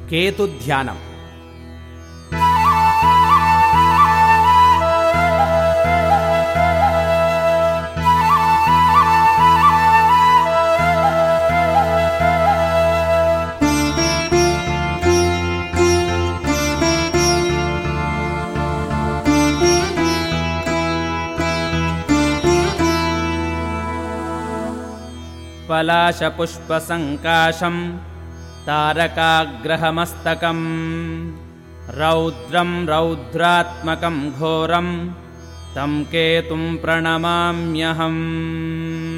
केतुध्यानम्। पलाशपुष्पसङ्काशं तारकाग्रहमस्तकं रौद्रं रौद्रात्मकं घोरं तं केतुं प्रणमाम्यहम्।